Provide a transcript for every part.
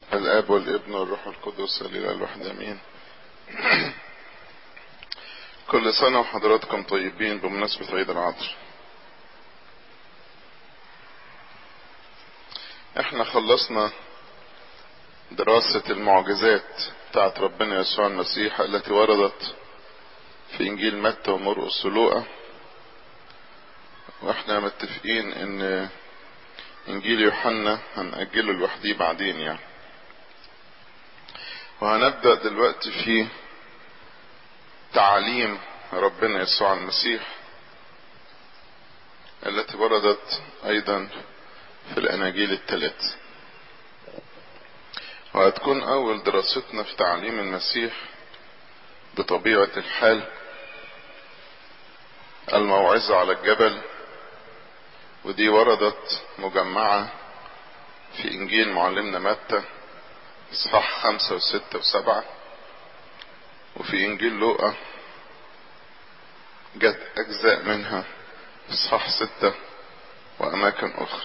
الآب والابن والروح القدس الإله الواحد آمين. كل سنة وحضراتكم طيبين بمناسبة عيد العطر. احنا خلصنا دراسة المعجزات بتاعت ربنا يسوع المسيح التي وردت في انجيل متى ومرقس ولوقا، واحنا متفقين ان انجيل يوحنا هنأجله لوحديه بعدين يعني. وهنبدأ دلوقتي في تعاليم ربنا يسوع المسيح التي وردت ايضا في الاناجيل الثلاث. وهتكون اول دراستنا في تعاليم المسيح بطبيعة الحال الموعظة على الجبل، ودي وردت مجمعة في انجيل معلمنا متى اصحاح 5 و6 و7، وفي انجيل لوقا جت اجزاء منها في اصحاح 6 واماكن اخرى.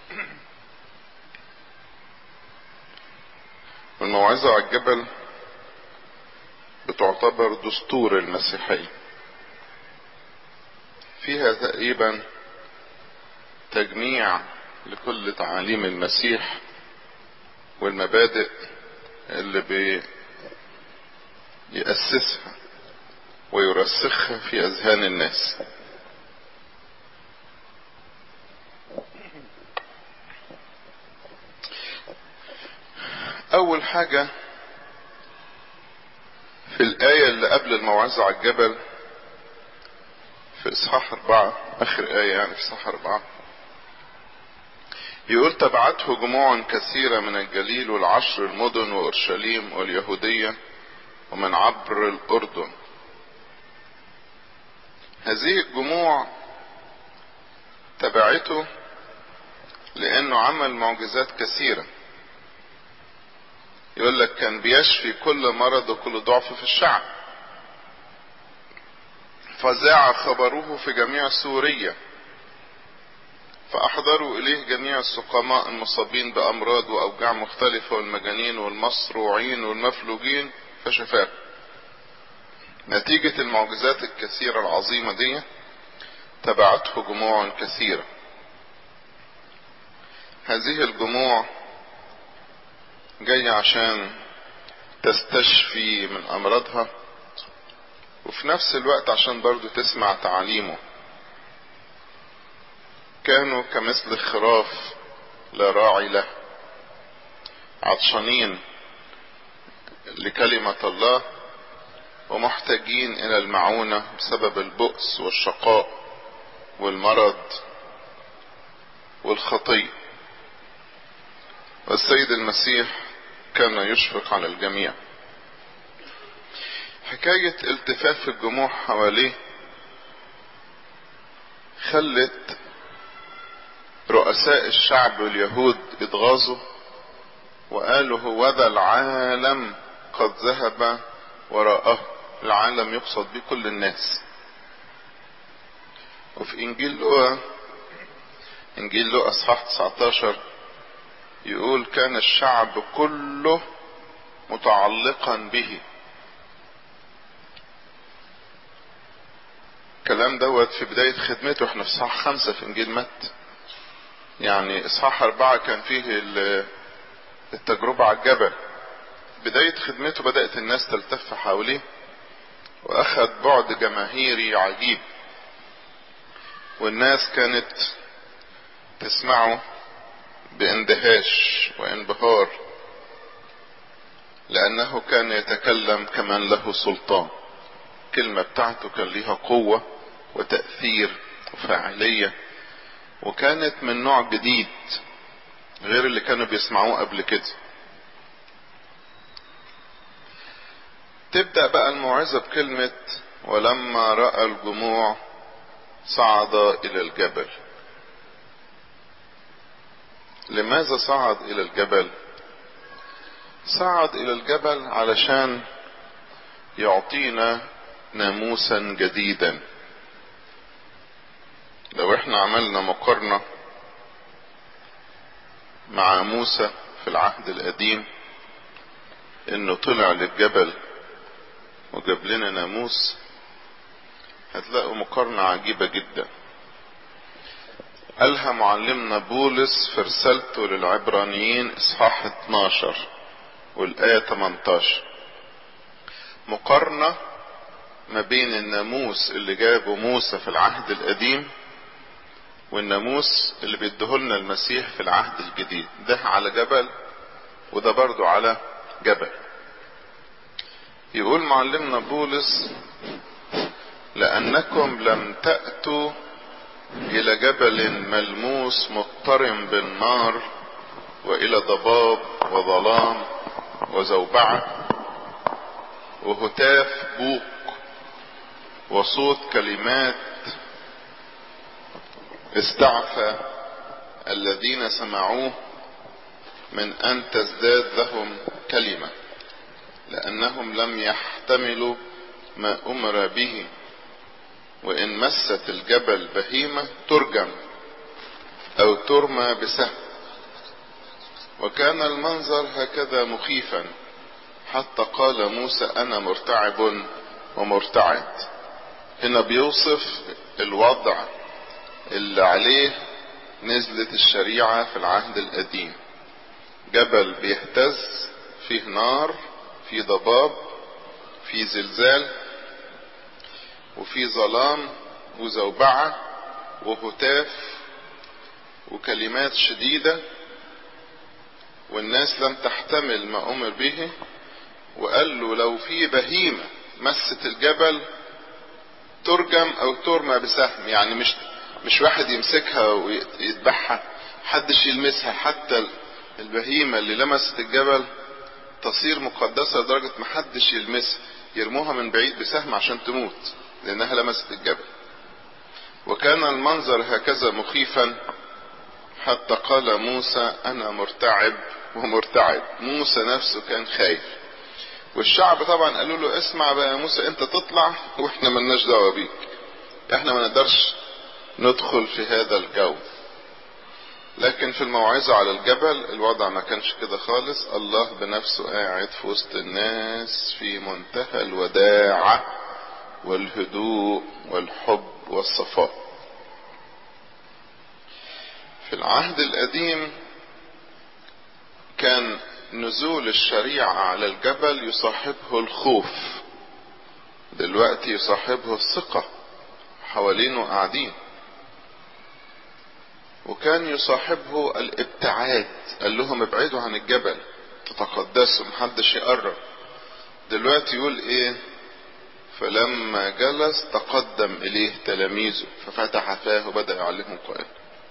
الموعظة على الجبل بتعتبر دستور المسيحية، فيها تقريبا تجميع لكل تعاليم المسيح والمبادئ اللي بيأسسها ويرسخها في أذهان الناس. أول حاجة في الآية اللي قبل الموعظة على الجبل في إصحاح 4، آخر آية يعني في إصحاح 4، يقول: تبعته جموع كثيرة من الجليل والعشر المدن وأورشليم واليهودية ومن عبر الأردن. هذه الجموع تبعته لأنه عمل معجزات كثيرة. يقول لك كان بيشفي كل مرض وكل ضعف في الشعب، فذاع خبره في جميع سوريا، فأحضروا إليه جميع السقماء المصابين بأمراض وأوجاع مختلفة والمجانين والمصروعين والمفلوجين فشفاهم. نتيجة المعجزات الكثيرة العظيمة دي تبعته جموع كثيرة. هذه الجموع جاية عشان تستشفي من أمراضها، وفي نفس الوقت عشان برضو تسمع تعاليمه. كانوا كمثل خراف لا راعي له، عطشانين لكلمة الله ومحتاجين إلى المعونة بسبب البؤس والشقاء والمرض والخطية. والسيد المسيح كان يشفق على الجميع. حكاية التفاف الجموع حواليه خلت رؤساء الشعب واليهود اتغاظوا وقالوا: هوذا العالم قد ذهب وراءه. العالم يقصد به كل الناس. وفي انجيل لوقا اصحاح 19 يقول: كان الشعب كله متعلقا به. الكلام دوت في بداية خدمته. احنا في اصحاح 5 في انجيل متى، يعني اصحاح 4 كان فيه التجربة على الجبل. بداية خدمته بدأت الناس تلتف حواليه، واخذ بعد جماهيري عجيب، والناس كانت تسمعه باندهاش وانبهار، لانه كان يتكلم كمن له سلطان. الكلمة بتاعته كان ليها قوة وتأثير وفاعلية، وكانت من نوع جديد غير اللي كانوا بيسمعوه قبل كده. تبدأ بقى الموعظة بكلمة: ولما رأى الجموع صعد إلى الجبل. لماذا صعد إلى الجبل؟ صعد إلى الجبل علشان يعطينا ناموسا جديدا. لو احنا عملنا مقارنة مع موسى في العهد القديم انه طلع للجبل وجاب لنا ناموس، هتلاقوا مقارنة عجيبة جدا. قالها معلمنا بولس في رسالته للعبرانيين اصحاح 12 والآية 18، مقارنة ما بين الناموس اللي جابه موسى في العهد القديم والناموس اللي بيديهولنا المسيح في العهد الجديد. ده على جبل وده برضو على جبل. يقول معلمنا بولس: لأنكم لم تأتوا إلى جبل ملموس مضطرم بالنار وإلى ضباب وظلام وزوبعة وهتاف بوق وصوت كلمات استعفى الذين سمعوه من أن تزداد لهم كلمة، لأنهم لم يحتملوا ما أمر به، وإن مست الجبل بهيمة ترجم أو ترمى بسهم. وكان المنظر هكذا مخيفا حتى قال موسى: أنا مرتعب ومرتعد. هنا بيوصف الوضع اللي عليه نزلت الشريعة في العهد القديم. جبل بيهتز، فيه نار، فيه ضباب، فيه زلزال، وفيه ظلام وزوبعة وهتاف وكلمات شديدة، والناس لم تحتمل ما أمر به. وقال له لو في بهيمة مست الجبل ترجم أو ترمى بسهم، يعني مش واحد يمسكها ويذبحها، حدش يلمسها، حتى البهيمة اللي لمست الجبل تصير مقدسة لدرجة محدش يلمسها، يرموها من بعيد بسهم عشان تموت لأنها لمست الجبل. وكان المنظر هكذا مخيفا حتى قال موسى: أنا مرتعب ومرتعد. موسى نفسه كان خايف، والشعب طبعا قالوا له: اسمع بقى يا موسى، انت تطلع واحنا ملناش دعوة بيك، احنا ما نقدرش ندخل في هذا الجو. لكن في الموعظة على الجبل الوضع ما كانش كده خالص. الله بنفسه قاعد في وسط الناس في منتهى الوداعة والهدوء والحب والصفاء. في العهد القديم كان نزول الشريعة على الجبل يصاحبه الخوف، دلوقتي يصاحبه الثقة، حوالينه قاعدين. وكان يصاحبه الابتعاد، قال لهم ابعدوا عن الجبل تتقدسوا محدش يقرب. دلوقتي يقول ايه؟ فلما جلس تقدم اليه تلاميذه ففتح فاه وبدأ يعلمهم قائلا.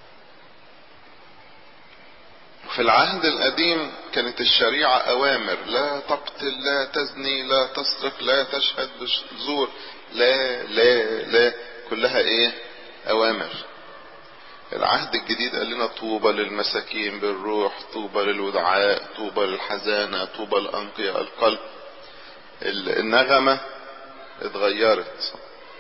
في العهد القديم كانت الشريعة اوامر: لا تقتل، لا تزني، لا تسرق، لا تشهد بالزور، لا لا لا، كلها ايه؟ اوامر. العهد الجديد قال لنا: طوبى للمساكين بالروح، طوبى للودعاء، طوبى للحزانة، طوبى لأنقياء القلب. النغمة اتغيرت.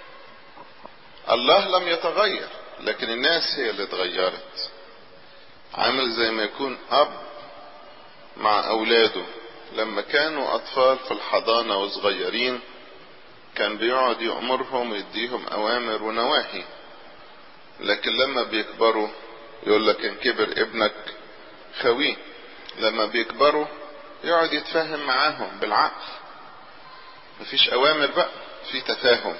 الله لم يتغير، لكن الناس هي اللي اتغيرت. عامل زي ما يكون أب مع أولاده، لما كانوا أطفال في الحضانة وصغيرين كان بيقعد يأمرهم ويديهم أوامر ونواهي، لكن لما بيكبروا يقول لك: ان كبر ابنك خويه. لما بيكبروا يقعد يتفاهم معاهم بالعقل، مفيش اوامر بقى، في تفاهم.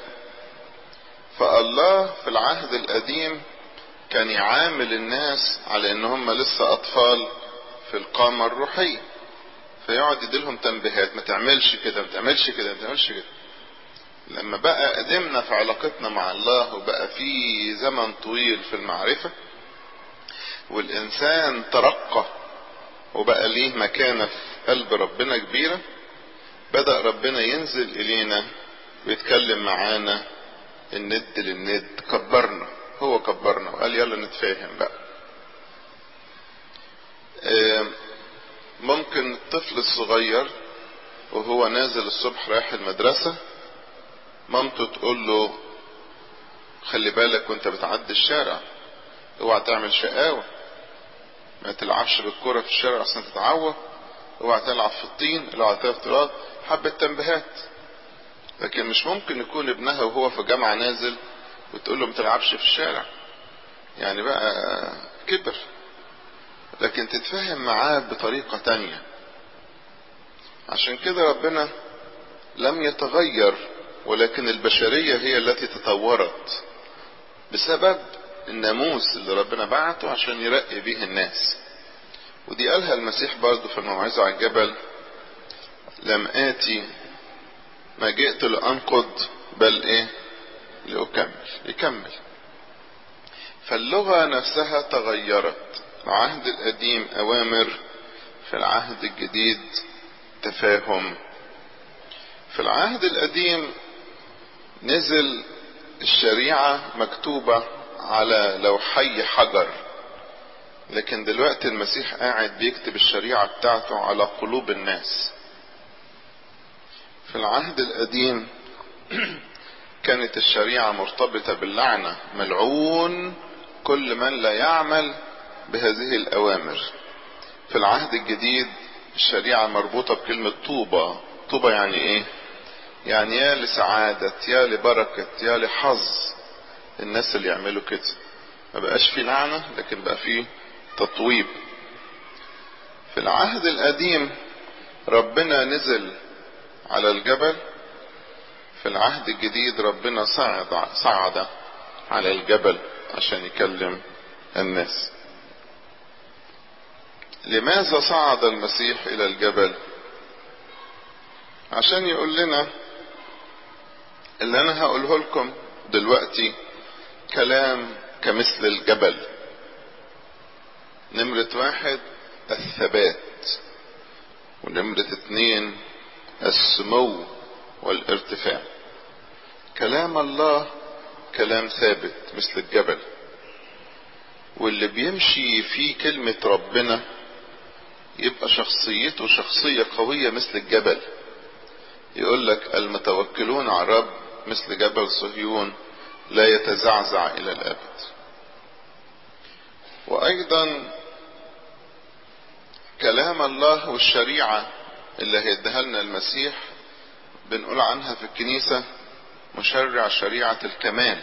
فالله في العهد القديم كان يعامل الناس على ان هم لسه اطفال في القامة الروحية، فيقعد يديلهم تنبيهات: ما تعملش كده، ما تعملش كده، ما تعملش كده. لما بقى قدمنا في علاقتنا مع الله وبقى في زمن طويل في المعرفة والإنسان ترقى وبقى ليه مكانة في قلب ربنا كبيرة، بدأ ربنا ينزل إلينا ويتكلم معانا الند للند. كبرنا، هو كبرنا وقال: يلا نتفاهم بقى. ممكن الطفل الصغير وهو نازل الصبح رايح المدرسة مامته تقول له: خلي بالك وانت بتعدي الشارع، اوعى تعمل شقاوة، ما تلعبش بالكرة في الشارع عشان تتعور، اوعى تلعب في الطين، اوعى تلعب في التراب، حبة تنبيهات. لكن مش ممكن يكون ابنها وهو في جامعة نازل وتقول له ما تلعبش في الشارع، يعني بقى كبر. لكن تتفاهم معاه بطريقة تانية. عشان كده ربنا لم يتغير، ولكن البشرية هي التي تطورت بسبب الناموس اللي ربنا بعته عشان يرقي به الناس. ودي قالها المسيح برضو في الموعظة على الجبل: لم آتي ما جئت لأنقض بل ايه؟ يكمل. فاللغة نفسها تغيرت. العهد القديم أوامر، في العهد الجديد تفاهم. في العهد القديم نزل الشريعة مكتوبة على لوحي حجر، لكن دلوقتي المسيح قاعد بيكتب الشريعة بتاعته على قلوب الناس. في العهد القديم كانت الشريعة مرتبطة باللعنة: ملعون كل من لا يعمل بهذه الأوامر. في العهد الجديد الشريعة مربوطة بكلمة طوبى. طوبى يعني ايه؟ يعني يا لسعادة، يا لبركة، يا لحظ الناس اللي يعملوا كده. ما بقاش في لعنة، لكن بقى في تطويب. في العهد القديم ربنا نزل على الجبل، في العهد الجديد ربنا صعد على الجبل عشان يكلم الناس. لماذا صعد المسيح إلى الجبل؟ عشان يقول لنا اللي أنا هقوله لكم دلوقتي كلام كمثل الجبل. نمرة 1 الثبات، ونمرة 2 السمو والارتفاع. كلام الله كلام ثابت مثل الجبل، واللي بيمشي في كلمة ربنا يبقى شخصيته شخصية قوية مثل الجبل. يقول لك المتوكلون على الرب مثل جبل صهيون لا يتزعزع إلى الأبد. وأيضا كلام الله والشريعة اللي هيديها لنا المسيح بنقول عنها في الكنيسة مشرع شريعة الكمال.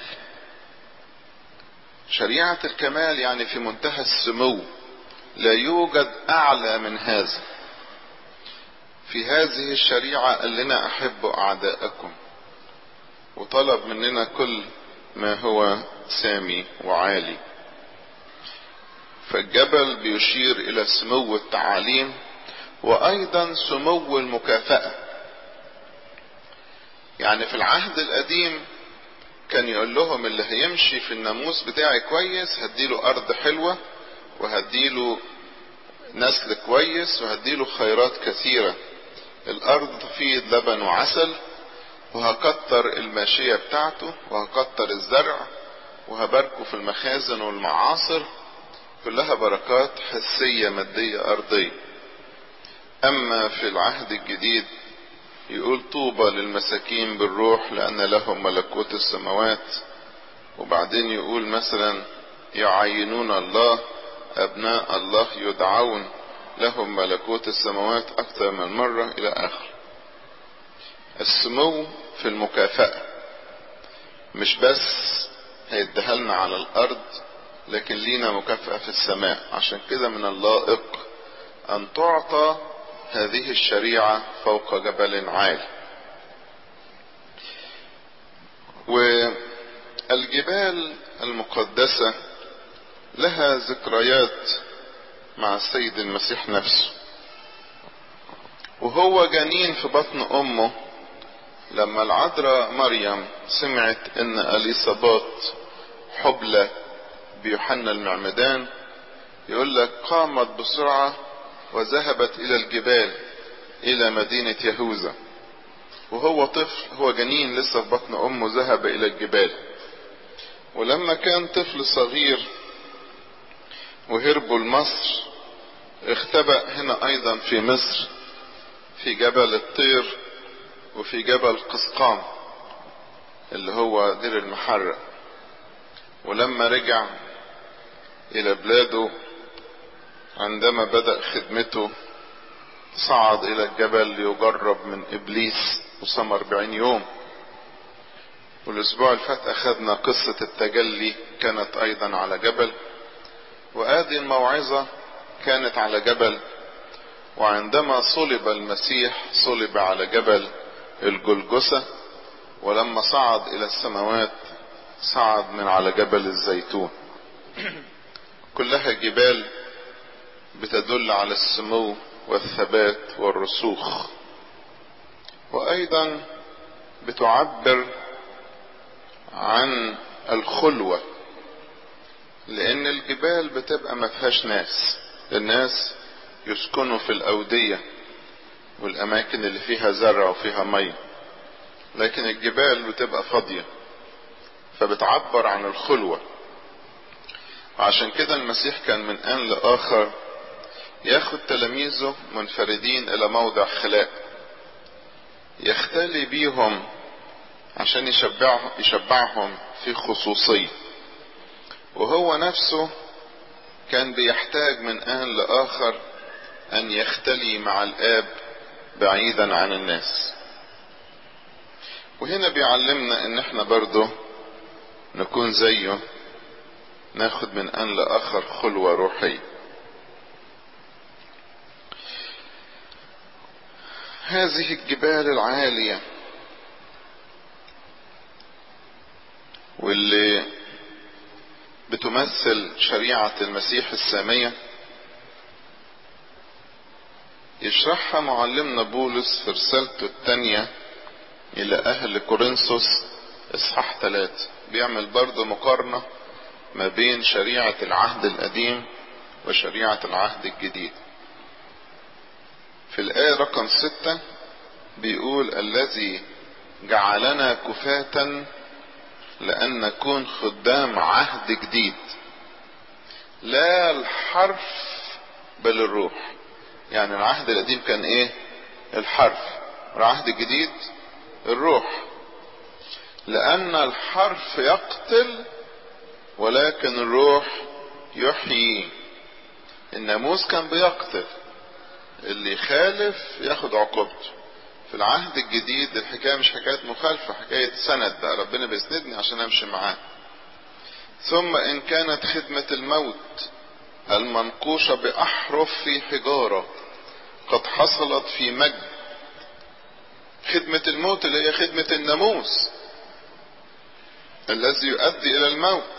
شريعة الكمال يعني في منتهى السمو، لا يوجد أعلى من هذا. في هذه الشريعة قال لنا أحبوا أعداءكم، وطلب مننا كل ما هو سامي وعالي. فالجبل بيشير إلى سمو التعاليم، وأيضا سمو المكافأة. يعني في العهد القديم كان يقول لهم اللي هيمشي في الناموس بتاعي كويس هديله أرض حلوة، وهديله نسل كويس، وهديله خيرات كثيرة. الأرض تفيض لبن وعسل، وهكتر الماشية بتاعته، وهكتر الزرع، وهباركه في المخازن والمعاصر. كلها بركات حسية مادية أرضية. أما في العهد الجديد يقول طوبى للمساكين بالروح لأن لهم ملكوت السماوات. وبعدين يقول مثلا يعينون الله، أبناء الله يدعون، لهم ملكوت السماوات أكثر من مرة إلى آخر. السمو في المكافأة، مش بس هيديها لنا على الأرض، لكن لينا مكافأة في السماء. عشان كده من اللائق أن تعطى هذه الشريعة فوق جبل عالي. والجبال المقدسة لها ذكريات مع السيد المسيح نفسه. وهو جنين في بطن أمه، لما العذراء مريم سمعت ان اليصابات حبلى بيوحنا المعمدان، يقول لك قامت بسرعة وذهبت الى الجبال الى مدينة يهوذا. وهو طفل، هو جنين لسه في بطن امه، ذهب الى الجبال. ولما كان طفل صغير وهربوا لمصر، اختبأ هنا ايضا في مصر في جبل الطير وفي جبل قسقام اللي هو دير المحرق. ولما رجع الى بلاده عندما بدأ خدمته صعد الى الجبل ليجرب من ابليس وصام 40 يوم. والاسبوع اللي فات اخذنا قصة التجلي كانت ايضا على جبل، وهذه الموعظة كانت على جبل. وعندما صلب المسيح صلب على جبل الجلجثة، ولما صعد الى السماوات صعد من على جبل الزيتون. كلها جبال بتدل على السمو والثبات والرسوخ، وايضا بتعبر عن الخلوة، لان الجبال بتبقى ما فيهاش ناس. الناس يسكنوا في الاودية والاماكن اللي فيها زرع وفيها مية، لكن الجبال بتبقى فاضية، فبتعبر عن الخلوة. وعشان كده المسيح كان من آن لآخر ياخد تلاميذه منفردين الى موضع خلاء يختلي بيهم عشان يشبعهم في خصوصية، وهو نفسه كان بيحتاج من آن لآخر ان يختلي مع الآب بعيدا عن الناس. وهنا بيعلمنا ان احنا برضه نكون زيه، ناخد من آن لآخر خلوة روحية. هذه الجبال العالية واللي بتمثل شريعة المسيح السامية يشرحها معلمنا بولس في رسالته الثانية الى اهل كورنثوس اصحاح 3. بيعمل برضه مقارنة ما بين شريعة العهد القديم وشريعة العهد الجديد. في الآية رقم 6 بيقول: الذي جعلنا كفاة لأن نكون خدام عهد جديد، لا الحرف بل الروح. يعني العهد القديم كان ايه؟ الحرف. العهد الجديد الروح. لأن الحرف يقتل ولكن الروح يحيي. الناموس كان بيقتل، اللي يخالف ياخد عقوبته. في العهد الجديد الحكاية مش حكاية مخالفة، حكاية سند بقى، ربنا بيسندني عشان امشي معاه. ثم ان كانت خدمة الموت المنقوشة بأحرف في حجارة قد حصلت في مجد. خدمة الموت اللي هي خدمة الناموس الذي يؤدي الى الموت،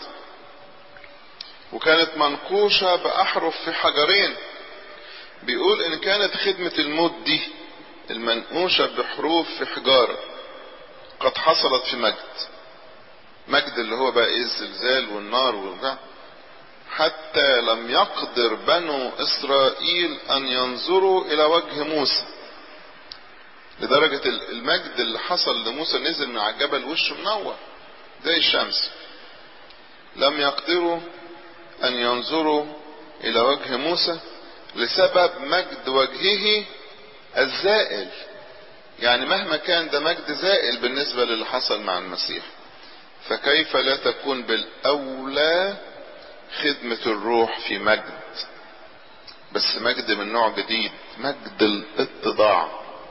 وكانت منقوشة بأحرف في حجرين. بيقول ان كانت خدمة الموت دي المنقوشة بحروف في حجارة قد حصلت في مجد اللي هو بقى ايه؟ الزلزال والنار والبتاع، حتى لم يقدر بنو اسرائيل ان ينظروا الى وجه موسى. لدرجة المجد اللي حصل لموسى نزل من على الجبل وشه منور زي الشمس. لم يقدروا ان ينظروا الى وجه موسى لسبب مجد وجهه الزائل. يعني مهما كان ده مجد زائل بالنسبة للي حصل مع المسيح، فكيف لا تكون بالأولى خدمة الروح في مجد، بس مجد من نوع جديد، مجد الاتضاع.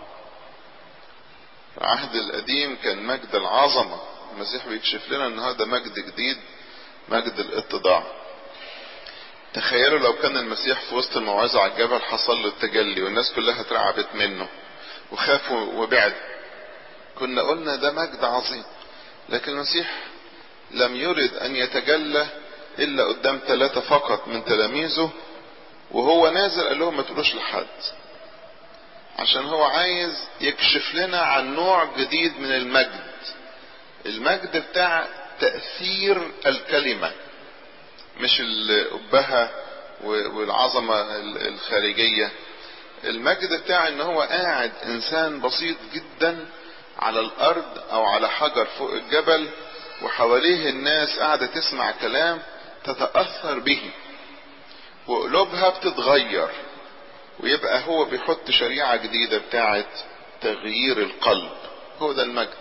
العهد القديم كان مجد العظمة، المسيح بيكشف لنا ان هذا مجد جديد، مجد الاتضاع. تخيلوا لو كان المسيح في وسط الموعظة على الجبل حصل له التجلي والناس كلها اترعبت منه وخافوا وبعد، كنا قلنا ده مجد عظيم. لكن المسيح لم يرد ان يتجلى الا قدام 3 فقط من تلاميذه، وهو نازل قال لهم ما تقولوش لحد، عشان هو عايز يكشف لنا عن نوع جديد من المجد بتاع تأثير الكلمة، مش الأبهة والعظمة الخارجية. المجد بتاع ان هو قاعد انسان بسيط جدا على الارض او على حجر فوق الجبل، وحواليه الناس قاعدة تسمع كلام تتأثر به وقلوبها بتتغير، ويبقى هو بيحط شريعة جديدة بتاعت تغيير القلب. هو ده المجد.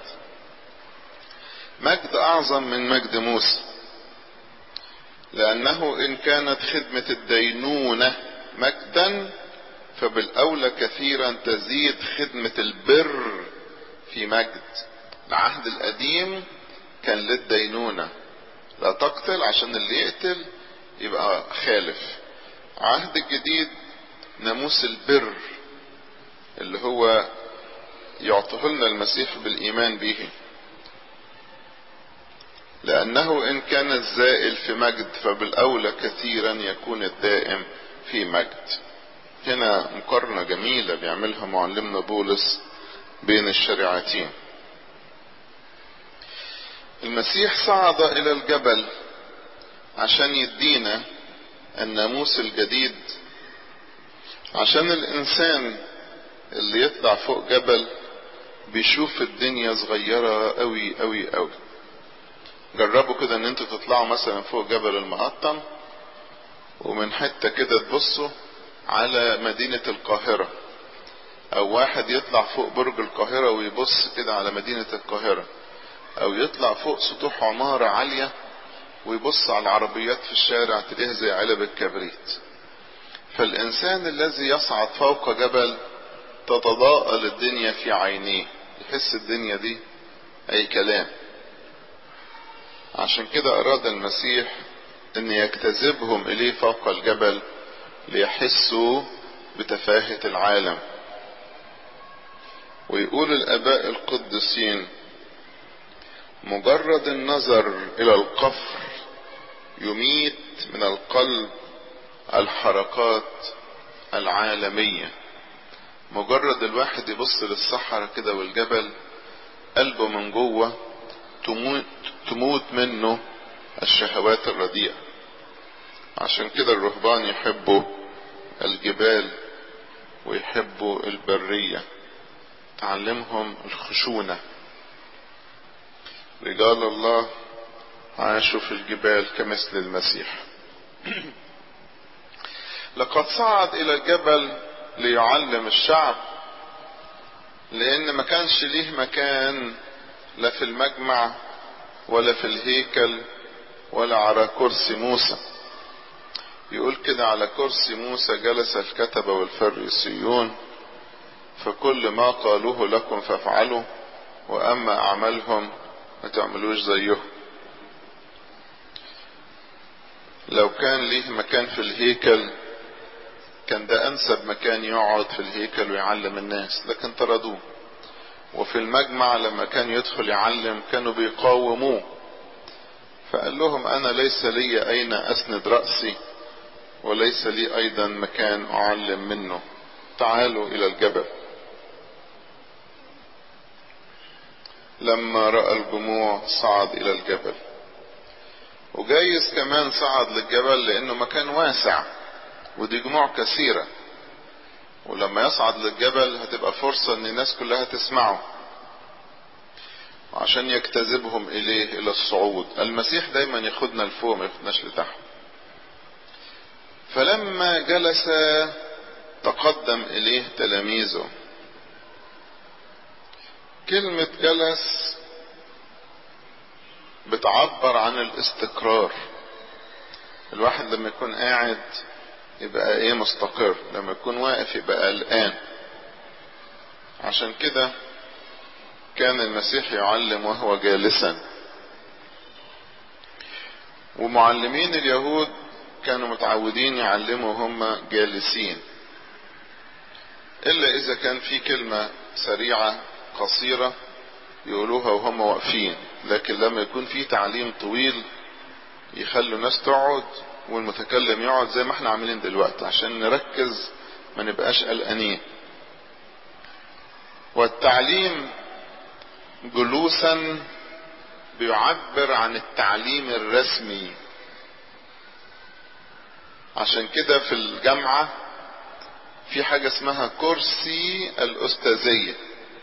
مجد اعظم من مجد موسى، لانه ان كانت خدمة الدينونة مجدا فبالأولى كثيرا تزيد خدمة البر في مجد. العهد القديم كان للدينونة، لا تقتل، عشان اللي يقتل يبقى خالف. العهد الجديد ناموس البر اللي هو يعطيه لنا المسيح بالإيمان به، لأنه إن كان الزائل في مجد فبالأولى كثيرا يكون الدائم في مجد. هنا مقارنة جميلة بيعملها معلمنا بولس بين الشريعتين. المسيح صعد إلى الجبل عشان يدينا الناموس الجديد، عشان الإنسان اللي يطلع فوق جبل بيشوف الدنيا صغيرة قوي قوي قوي. جربوا كده ان انتوا تطلعوا مثلا فوق جبل المقطم ومن حتة كده تبصوا على مدينة القاهرة، او واحد يطلع فوق برج القاهرة ويبص كده على مدينة القاهرة، او يطلع فوق سطوح عمارة عالية ويبص على العربيات في الشارع تلاقيها زي علب الكبريت. فالانسان الذي يصعد فوق جبل تتضاءل الدنيا في عينيه، يحس الدنيا دي اي كلام. عشان كده اراد المسيح ان يجتذبهم اليه فوق الجبل ليحسوا بتفاهة العالم. ويقول الاباء القديسين مجرد النظر الى القفر يميت من القلب الحركات العالمية. مجرد الواحد يبص للصحراء كده والجبل قلبه من جوه تموت منه الشهوات الرديئة. عشان كده الرهبان يحبوا الجبال ويحبوا البرية، تعلمهم الخشونة. رجال الله عاشوا في الجبال كمثل المسيح. لقد صعد الى الجبل ليعلم الشعب، لان ما كانش ليه مكان لا في المجمع ولا في الهيكل ولا على كرسي موسى. يقول كده على كرسي موسى جلس الكتبة والفريسيون، فكل ما قالوه لكم فافعلوا، واما اعمالهم ما تعملوش زيهم. لو كان ليه مكان في الهيكل كان ده انسب مكان يقعد في الهيكل ويعلم الناس، لكن طردوه. وفي المجمع لما كان يدخل يعلم كانوا بيقاوموه، فقال لهم انا ليس لي اين اسند رأسي وليس لي ايضا مكان اعلم منه، تعالوا الى الجبل. لما رأى الجموع صعد الى الجبل. وجايز كمان صعد للجبل لانه مكان واسع ودي جموع كثيرة، ولما يصعد للجبل هتبقى فرصة ان الناس كلها تسمعه، عشان يجتذبهم اليه الى الصعود. المسيح دايما ياخدنا لفوق ما ياخدناش لتحت. فلما جلس تقدم اليه تلاميذه. كلمة جلس بتعبر عن الاستقرار. الواحد لما يكون قاعد يبقى مستقر، لما يكون واقف يبقى قلقان. عشان كده كان المسيح يعلم وهو جالسا. ومعلمين اليهود كانوا متعودين يعلموا هم جالسين، الا اذا كان في كلمة سريعة قصيرة يقولوها وهم واقفين. لكن لما يكون في تعليم طويل يخلوا ناس تقعد والمتكلم يقعد زي ما احنا عاملين دلوقتي عشان نركز ما نبقاش قلقانين. والتعليم جلوسا بيعبر عن التعليم الرسمي. عشان كده في الجامعة في حاجة اسمها كرسي الأستاذية.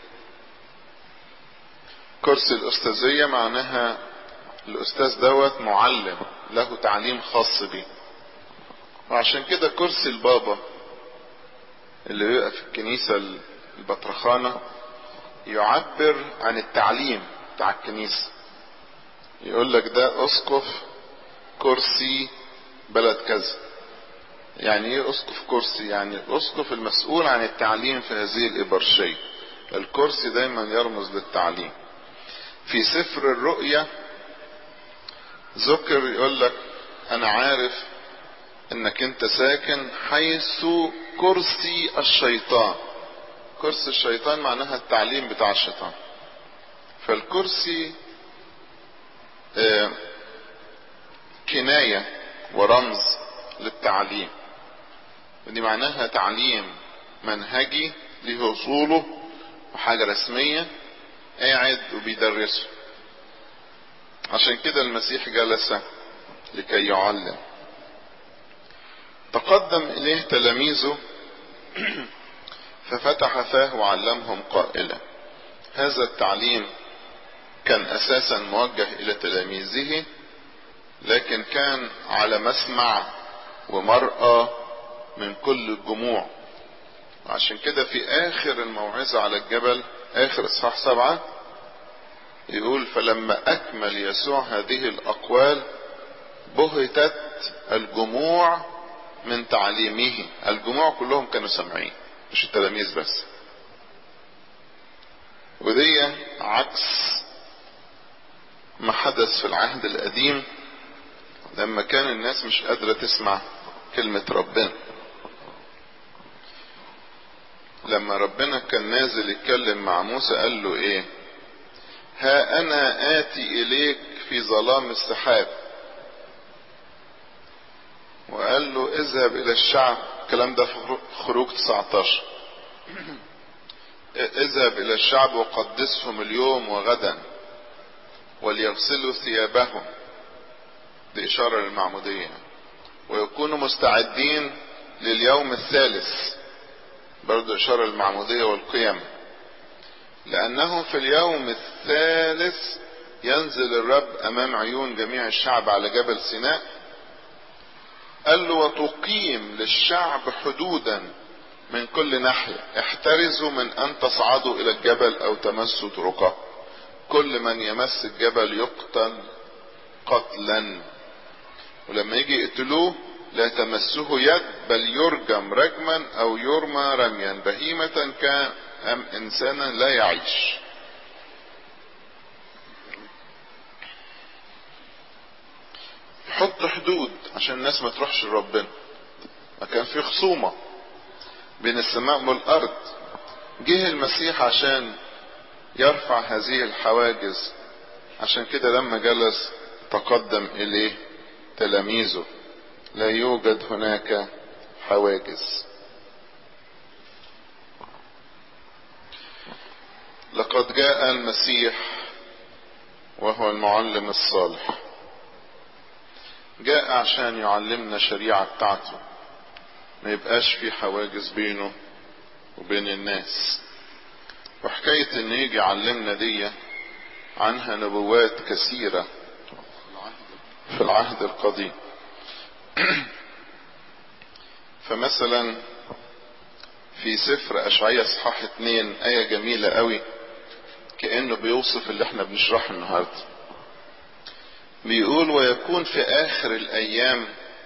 كرسي الأستاذية معناها الأستاذ دوت معلم له تعليم خاص بيه. وعشان كده كرسي البابا اللي بيبقى في الكنيسة البطرخانة يعبر عن التعليم بتاع الكنيسة. يقول لك ده أسقف كرسي بلد كذا، يعني ايه اسقف كرسي؟ يعني الاسقف المسؤول عن التعليم في هذه الإبرشية. الكرسي دايما يرمز للتعليم. في سفر الرؤيا ذكر يقول لك انا عارف انك انت ساكن حيث كرسي الشيطان. كرسي الشيطان معناها التعليم بتاع الشيطان. فالكرسي كناية ورمز للتعليم، ودي معناها تعليم منهجي له اصوله وحاجة رسمية قاعد وبيدرسه. عشان كده المسيح جلس لكي يعلم. تقدم اليه تلاميذه ففتح فاه وعلمهم قائلا. هذا التعليم كان اساسا موجه الى تلاميذه، لكن كان على مسمع ومرأى من كل الجموع. عشان كده في اخر الموعظة على الجبل، اخر اصحاح 7، يقول فلما اكمل يسوع هذه الاقوال بهتت الجموع من تعليمه. الجموع كلهم كانوا سامعين، مش التلاميذ بس. ودي عكس ما حدث في العهد القديم لما كان الناس مش قادرة تسمع كلمة ربنا. لما ربنا كان نازل يتكلم مع موسى قال له ايه؟ ها انا اتي اليك في ظلام السحاب. وقال له اذهب الى الشعب، الكلام ده في خروج 19. اذهب الى الشعب وقدسهم اليوم وغدا وليغسلوا ثيابهم، دي اشارة للمعمودية، ويكونوا مستعدين لليوم الثالث، برضو اشارة للمعمودية والقيم، لانه في اليوم الثالث ينزل الرب امام عيون جميع الشعب على جبل سيناء. قال له وتقيم للشعب حدودا من كل ناحية، احترزوا من ان تصعدوا الى الجبل او تمسوا طرقه، كل من يمس الجبل يقتل قتلا، ولما يجي يقتلوه لا تمسه يد بل يرجم رجما او يرمى رميا، بهيمة كان ام انسانا لا يعيش. حط حدود عشان الناس ما تروحش لربنا. ما كان في خصومة بين السماء والارض، جه المسيح عشان يرفع هذه الحواجز. عشان كده لما جلس تقدم اليه تلاميذه لا يوجد هناك حواجز. لقد جاء المسيح وهو المعلم الصالح، جاء عشان يعلمنا شريعة بتاعته، ما يبقاش في حواجز بينه وبين الناس. وحكاية ان يجي يعلمنا دي عنها نبوات كثيرة في العهد القديم. فمثلا في سفر اشعياء اصحاح 2 آية جميلة قوي، كأنه بيوصف اللي احنا بنشرحه النهاردة. بيقول ويكون في اخر الايام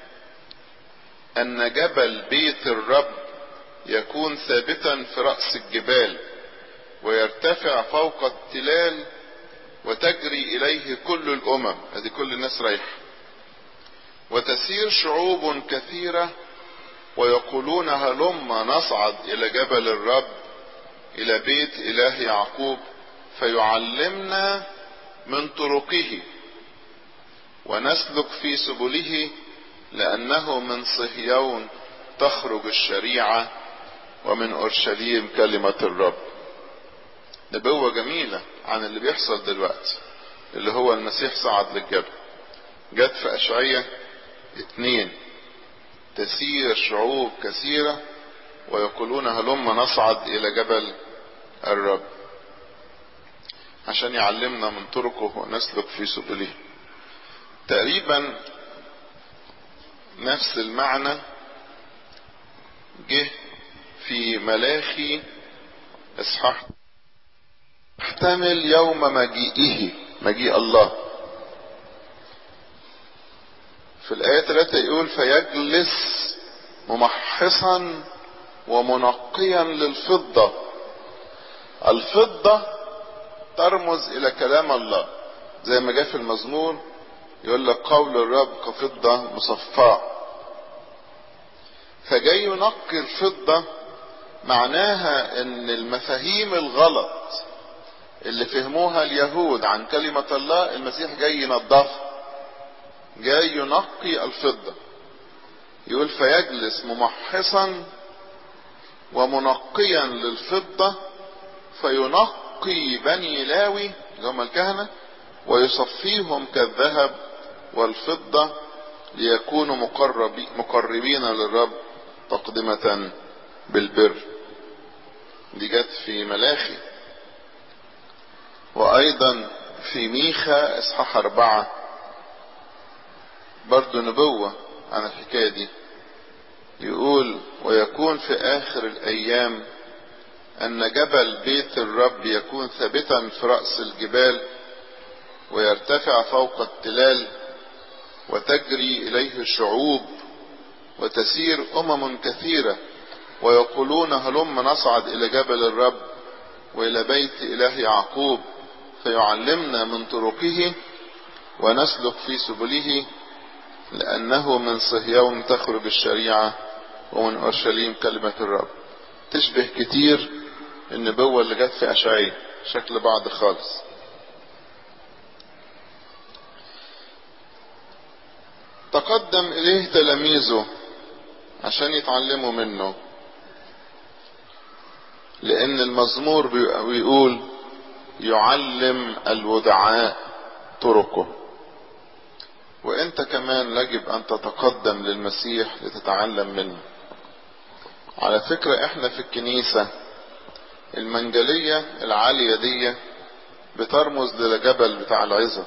ان جبل بيت الرب يكون ثابتا في رأس الجبال ويرتفع فوق التلال وتجري اليه كل الامم، ادي كل الناس رايحة، وتسير شعوب كثيرة ويقولون هلم نصعد الى جبل الرب الى بيت اله يعقوب فيعلمنا من طرقه ونسلك في سبله، لانه من صهيون تخرج الشريعة ومن اورشليم كلمة الرب. نبوة جميلة عن اللي بيحصل دلوقتي، اللي هو المسيح صعد للجبل. جت في اشعياء 2 تسير شعوب كثيرة ويقولون هلم نصعد الى جبل الرب، عشان يعلمنا من طرقه ونسلك في سبله. تقريبا نفس المعنى جه في ملاخي اصحاح احتمل يوم مجيئه، مجيء الله. في الآية 3 يقول فيجلس ممحصا ومنقيا للفضة. الفضة ترمز الى كلام الله، زي ما جاء في المزمور يقول لك قول الرب كفضة مصفاة. فجاي ينقي الفضة، معناها ان المفاهيم الغلط اللي فهموها اليهود عن كلمة الله المسيح جاي ينظفها، جاي ينقي الفضة. يقول فيجلس ممحصا ومنقيا للفضة فينقي بني لاوي اللي هم الكهنة ويصفيهم كالذهب والفضة ليكونوا مقربين للرب تقدمة بالبر. دي جت في ملاخي، وايضا في ميخا اصحاح 4 برضو نبوة عن الحكاية دي. يقول ويكون في اخر الايام ان جبل بيت الرب يكون ثابتا في رأس الجبال ويرتفع فوق التلال وتجري اليه الشعوب وتسير كثيرة ويقولون هلم نصعد الى جبل الرب والى بيت اله يعقوب فيعلمنا من طرقه ونسلك في سبله لانه من صهيون تخرج الشريعة ومن اورشليم كلمة الرب. تشبه كتير النبوة اللي جت في اشعياء، شكل بعض خالص. تقدم اليه تلاميذه عشان يتعلموا منه، لان المزمور بيقول يعلم الودعاء طرقه. وانت كمان يجب ان تتقدم للمسيح لتتعلم منه. على فكرة احنا في الكنيسة المنجلية العالية دي بترمز للجبل بتاع العظة،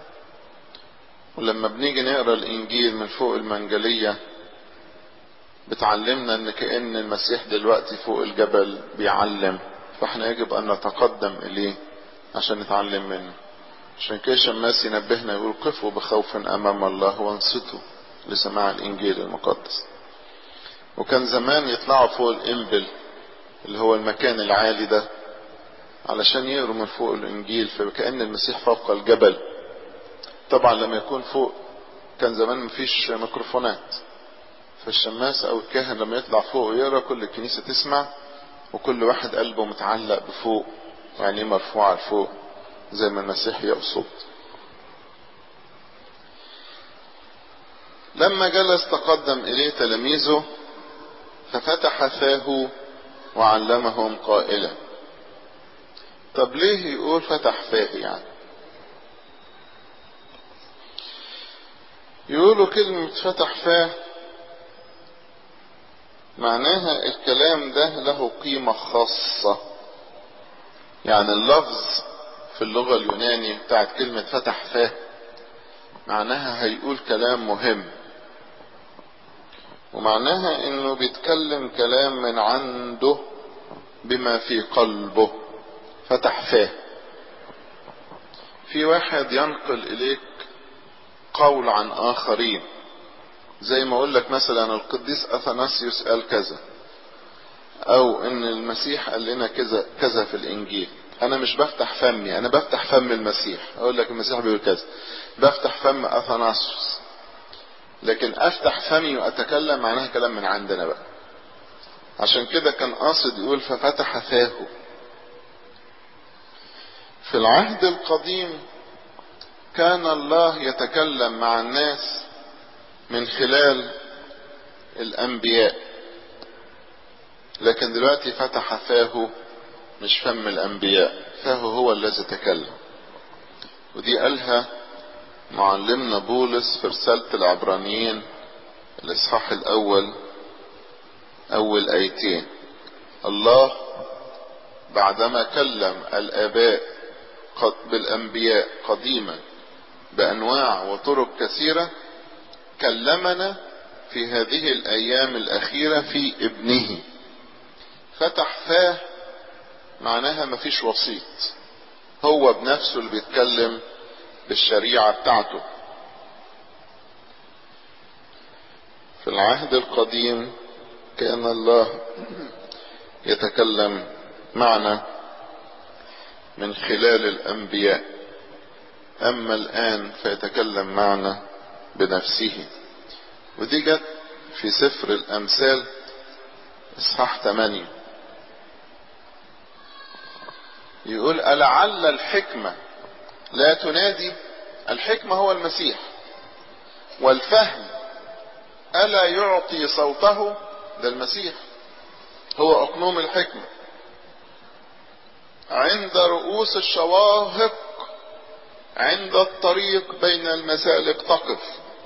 ولما بنيجي نقرأ الانجيل من فوق المنجلية بتعلمنا ان كأن المسيح دلوقتي فوق الجبل بيعلم، فاحنا يجب ان نتقدم اليه عشان نتعلم منه. عشان كده شماس ينبهنا يقول قفوا بخوف امام الله وانصتوا لسماع الانجيل المقدس. وكان زمان يطلعوا فوق الانبل اللي هو المكان العالي ده علشان يقروا من فوق الانجيل، فكأن المسيح فوق الجبل. طبعا لما يكون فوق كان زمان مفيش ميكروفونات، فالشماس او الكاهن لما يطلع فوق ويقرا كل الكنيسة تسمع، وكل واحد قلبه متعلق بفوق وعينيه مرفوعة لفوق زي ما المسيح يقصد. لما جلس تقدم اليه تلاميذه ففتح فاه وعلمهم قائلا. طب ليه يقول فتح فاه؟ يعني يقولوا كلمة فتح فاه معناها الكلام ده له قيمة خاصة. يعني اللفظ في اللغة اليوناني بتاعت كلمة فتح فاه معناها هيقول كلام مهم، ومعناها انه بيتكلم كلام من عنده بما في قلبه. فتح فاه. في واحد ينقل اليك قول عن اخرين، زي ما اقول لك مثلا القديس اثناسيوس قال كذا، او ان المسيح قال لنا كذا كذا في الانجيل. انا مش بفتح فمي، انا بفتح فم المسيح. اقول لك المسيح بيقول كذا، بفتح فم اثناسيوس. لكن افتح فمي واتكلم معناها كلام من عندنا بقى. عشان كده كان قاصد يقول ففتح فاه. في العهد القديم كان الله يتكلم مع الناس من خلال الانبياء، لكن دلوقتي فتح فاه مش فم الانبياء، فاه هو الذي تكلم. ودي قالها معلمنا بولس في رسالة العبرانيين الاصحاح الاول اول ايتين. الله بعدما كلم الاباء بالانبياء قديما بانواع وطرق كثيرة كلمنا في هذه الايام الاخيرة في ابنه. فتح فاه معناها مفيش وسيط، هو بنفسه اللي بيتكلم بالشريعة بتاعته. في العهد القديم كأن الله يتكلم معنا من خلال الأنبياء، أما الآن فيتكلم معنا بنفسه. ودي جت في سفر الأمثال إصحاح 8، يقول: ألعل الحكمة لا تنادي؟ الحكمة هو المسيح. والفهم ألا يعطي صوته؟ ده المسيح هو أقنوم الحكمة. عند رؤوس الشواهق، عند الطريق بين المسالك تقف.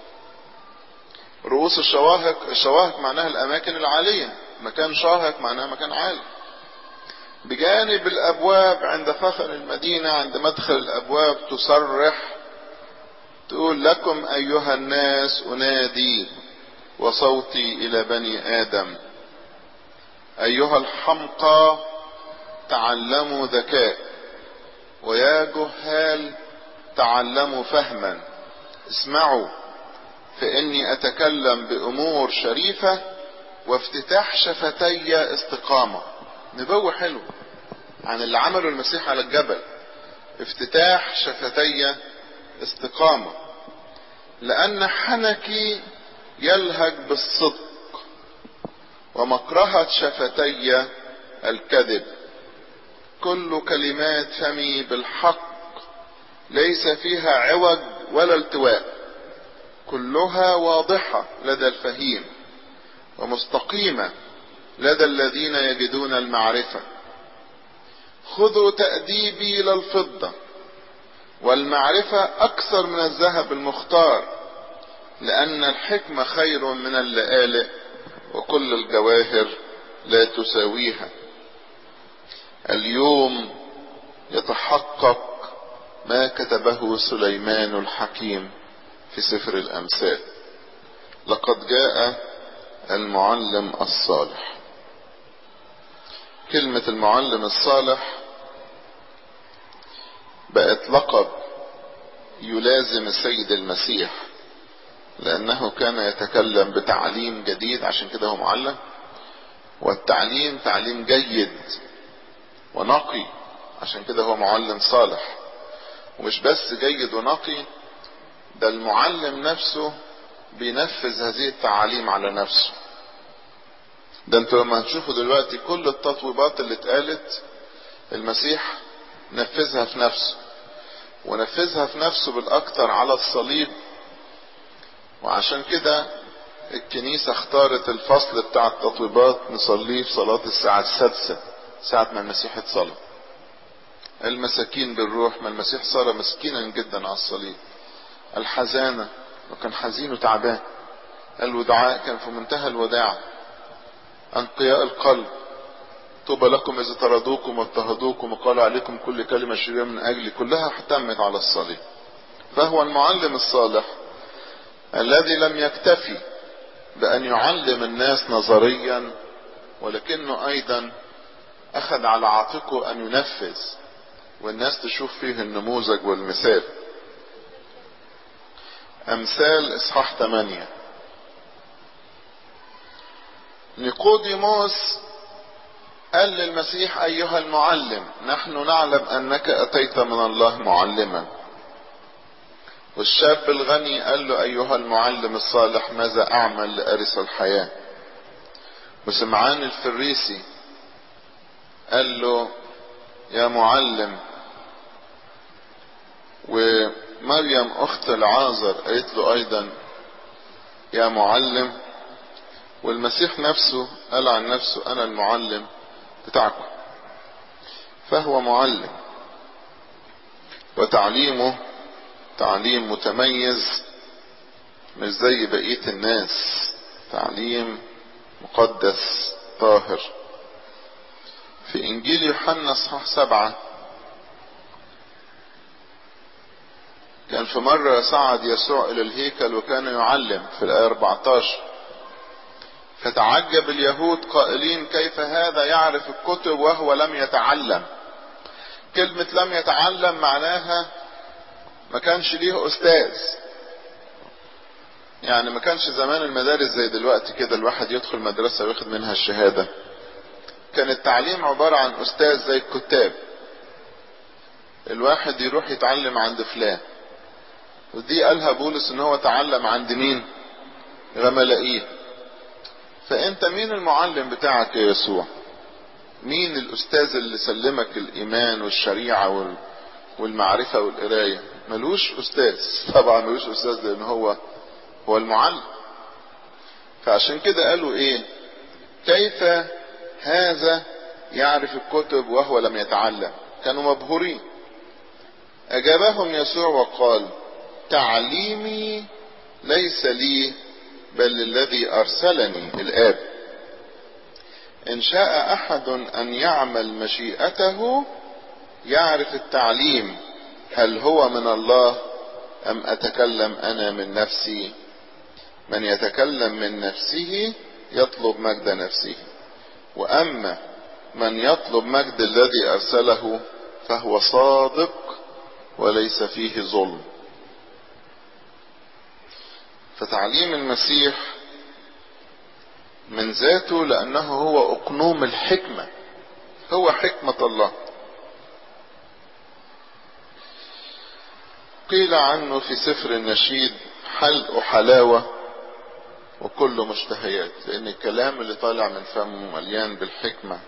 رؤوس الشواهق، الشواهق معناها الأماكن العالية، مكان شاهق معناها مكان عالي. بجانب الأبواب عند فخر المدينة، عند مدخل الأبواب تصرح تقول: لكم أيها الناس أنادي وصوتي إلى بني آدم. أيها الحمقى تعلموا ذكاء، ويا جهال تعلموا فهما. اسمعوا، فإني أتكلم بأمور شريفة، وافتتاح شفتي استقامة. نبوة حلو عن اللي عمله المسيح على الجبل. افتتاح شفتي استقامة، لأن حنكي يلهج بالصدق، ومكرهة شفتي الكذب. كل كلمات فمي بالحق، ليس فيها عوج ولا التواء. كلها واضحة لدى الفهيم، ومستقيمة لدى الذين يجدون المعرفة. خذوا تأديبي للفضة، والمعرفة أكثر من الذهب المختار، لأن الحكمة خير من اللآلئ، وكل الجواهر لا تساويها. اليوم يتحقق ما كتبه سليمان الحكيم في سفر الأمثال: لقد جاء المعلم الصالح. كلمة المعلم الصالح بقت لقب يلازم السيد المسيح، لأنه كان يتكلم بتعليم جديد، عشان كده هو معلم. والتعليم تعليم جيد ونقي، عشان كده هو معلم صالح. ومش بس جيد ونقي، ده المعلم نفسه بينفذ هذه التعاليم على نفسه. ده انتوا لما هتشوفوا دلوقتي كل التطويبات اللي اتقالت المسيح نفذها في نفسه، ونفذها في نفسه بالاكتر على الصليب. وعشان كده الكنيسة اختارت الفصل بتاع التطويبات نصليه في صلاة الساعة 6، ساعة ما المسيح اتصلب. المساكين بالروح، ما المسيح صار مسكينا جدا على الصليب. الحزانة، وكان حزين وتعبان. الودعاء، كان في منتهى الوداع. أنقياء القلب، طوبى لكم إذا طردوكم واضطهدوكم وقالوا عليكم كل كلمة شريرة من أجلي، كلها احتمت على الصليب. فهو المعلم الصالح الذي لم يكتفي بأن يعلم الناس نظريا، ولكنه أيضا أخذ على عاتقه أن ينفذ، والناس تشوف فيه النموذج والمثال. أمثال إصحاح 8. نيقوديموس قال للمسيح: أيها المعلم، نحن نعلم أنك أتيت من الله معلما. والشاب الغني قال له: أيها المعلم الصالح، ماذا أعمل لأرث الحياة؟ وسمعان الفريسي قال له: يا معلم. ومريم أخت العازر قالت له أيضا: يا معلم. والمسيح نفسه قال عن نفسه: أنا المعلم بتاعكم. فهو معلم، وتعليمه تعليم متميز، مش زي بقية الناس، تعليم مقدس طاهر. في إنجيل يوحنا اصحاح 7 كان في مرة صعد يسوع إلى الهيكل وكان يعلم، في الآية 14: فتعجب اليهود قائلين: كيف هذا يعرف الكتب وهو لم يتعلم؟ كلمة لم يتعلم معناها ما كانش ليه أستاذ. يعني ما كانش زمان المدارس زي دلوقتي كده الواحد يدخل مدرسة وياخد منها الشهادة. كان التعليم عبارة عن أستاذ زي الكتاب، الواحد يروح يتعلم عند فلان، ودي قالها بولس ان هو تعلم عند مين؟ غملائيل. فانت مين المعلم بتاعك يا يسوع؟ مين الأستاذ اللي سلمك الإيمان والشريعة والمعرفة والقراية؟ ملوش أستاذ، طبعا ملوش أستاذ، لأن هو المعلم. فعشان كده قالوا إيه؟ كيف هذا يعرف الكتب وهو لم يتعلم؟ كانوا مبهورين. أجابهم يسوع وقال: تعليمي ليس لي بل للذي أرسلني الآب. إن شاء أحد أن يعمل مشيئته يعرف التعليم هل هو من الله أم أتكلم أنا من نفسي. من يتكلم من نفسه يطلب مجد نفسه، وأما من يطلب مجد الذي أرسله فهو صادق وليس فيه ظلم. فتعليم المسيح من ذاته لأنه هو أقنوم الحكمة، هو حكمة الله. قيل عنه في سفر النشيد: حلق حلاوة وكل مشتهيات، لأن الكلام اللي طالع من فمه مليان بالحكمة.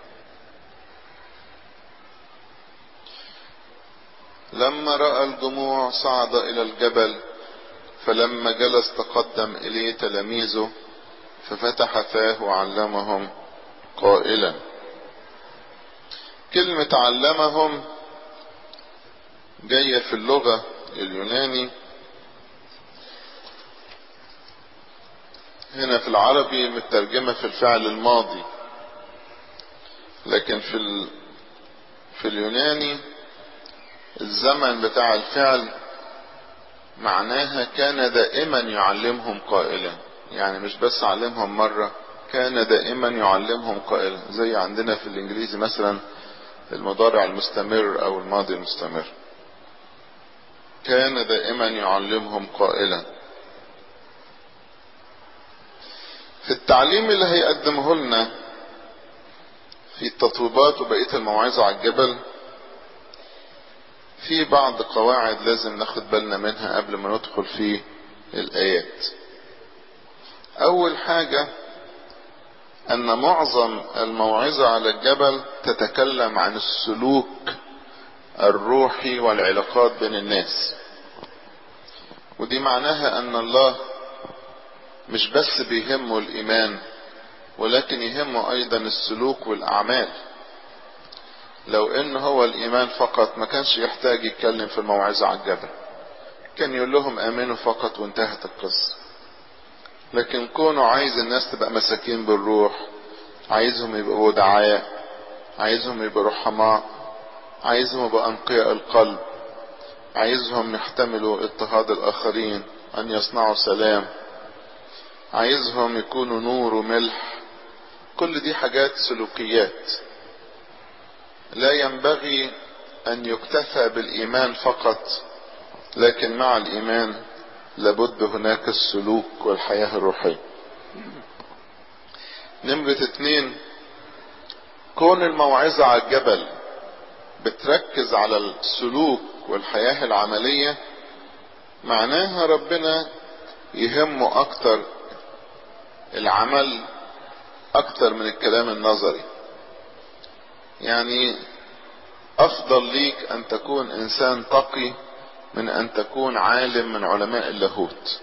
لما رأى الجموع صعد إلى الجبل، فلما جلس تقدم إليه تلاميذه ففتح فاه وعلمهم قائلا. كلمة علمهم جاية في اللغة اليوناني، هنا في العربي مترجمة في الفعل الماضي، لكن في اليوناني الزمن بتاع الفعل معناها كان دائما يعلمهم قائلا. يعني مش بس علمهم مرة، كان دائما يعلمهم قائلا، زي عندنا في الانجليزي مثلا المضارع المستمر او الماضي المستمر. كان دائما يعلمهم قائلا. في التعليم اللي هيقدمه لنا في التطويبات وبقية الموعظة على الجبل في بعض قواعد لازم ناخد بالنا منها قبل ما ندخل في الآيات. أول حاجة أن معظم الموعظة على الجبل تتكلم عن السلوك الروحي والعلاقات بين الناس، ودي معناها أن الله مش بس بيهمه الإيمان، ولكن يهمه أيضا السلوك والأعمال. لو إن هو الإيمان فقط ما كانش يحتاج يتكلم في الموعظة على الجبل، كان يقول لهم آمنوا فقط وانتهت القصة. لكن كونه عايز الناس تبقى مساكين بالروح، عايزهم يبقوا دعاء، عايزهم يبقوا رحماء، عايزهم يبقوا أنقياء القلب، عايزهم يحتملوا اضطهاد الآخرين، أن يصنعوا سلام، عايزهم يكونوا نور وملح. كل دي حاجات سلوكيات. لا ينبغي أن يكتفى بالإيمان فقط، لكن مع الإيمان لابد هناك السلوك والحياة الروحية. نمرة 2، كون الموعظة على الجبل بتركز على السلوك والحياة العملية، معناها ربنا يهمه أكتر العمل أكتر من الكلام النظري. يعني أفضل ليك أن تكون إنسان تقي من أن تكون عالم من علماء اللاهوت.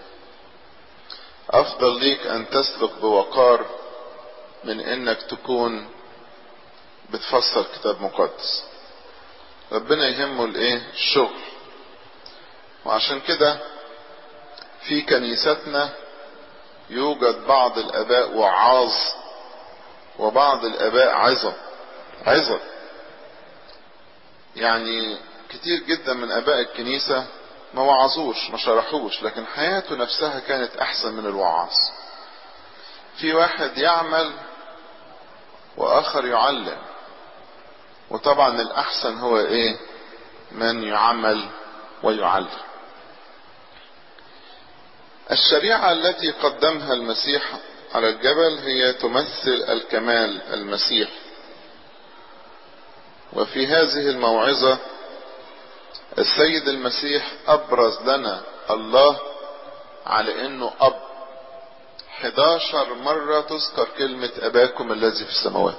أفضل ليك أن تسلك بوقار من أنك تكون بتفسر كتاب مقدس. ربنا يهمه الإيه؟ الشغل. وعشان كده في كنيستنا يوجد بعض الآباء وعاظ وبعض الآباء عظة. يعني كتير جدا من آباء الكنيسة ما وعظوش، ما شرحوش، لكن حياته نفسها كانت أحسن من الوعاظ. في واحد يعمل وآخر يعلم، وطبعا الأحسن هو إيه؟ من يعمل ويعلم. الشريعة التي قدمها المسيح على الجبل هي تمثل الكمال المسيح. وفي هذه الموعظة السيد المسيح أبرز لنا الله على إنه أب. 11 مرة تذكر كلمة أباكم الذي في السماوات،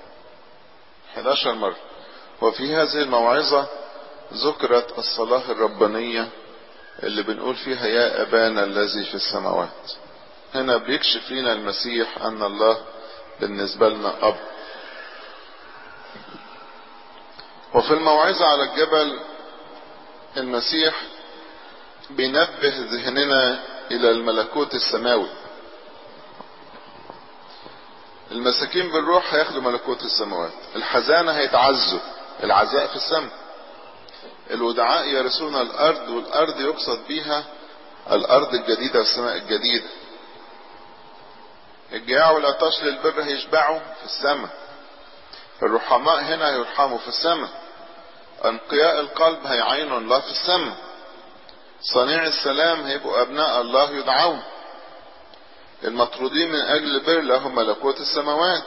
11 مرة. وفي هذه الموعظة ذكرت الصلاة الربانية اللي بنقول فيها يا أبانا الذي في السماوات. هنا بيكشف لنا المسيح أن الله بالنسبة لنا أب. وفي الموعظة على الجبل المسيح بينبه ذهننا إلى الملكوت السماوي. المساكين بالروح هياخدوا ملكوت السماوات، الحزانة هيتعزوا، العزاء في السماء، الودعاء يرثون الأرض، والأرض يقصد بيها الأرض الجديدة والسماء الجديدة. الجياع والعطاش للبر هيشبعوا في السماء، الرحماء هنا هيرحموا في السماء، أنقياء القلب هيعينوا الله في السماء، صنيع السلام هيبقوا أبناء الله يدعون، المطرودين من أجل البر لهم ملكوت السماوات،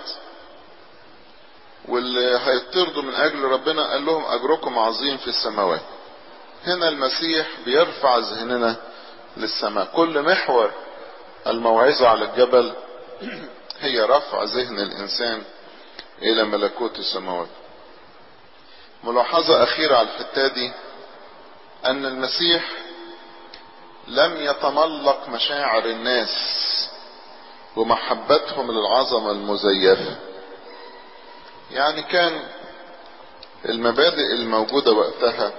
واللي هيطردوا من أجل ربنا قال لهم أجركم عظيم في السماوات. هنا المسيح بيرفع ذهننا للسماء. كل محور الموعظة على الجبل هي رفع ذهن الإنسان إلى ملكوت السماوات. ملاحظة أخيرة على الحتة دي، أن المسيح لم يتملق مشاعر الناس ومحبتهم للعظمة المزيفة. يعني كان المبادئ الموجودة وقتها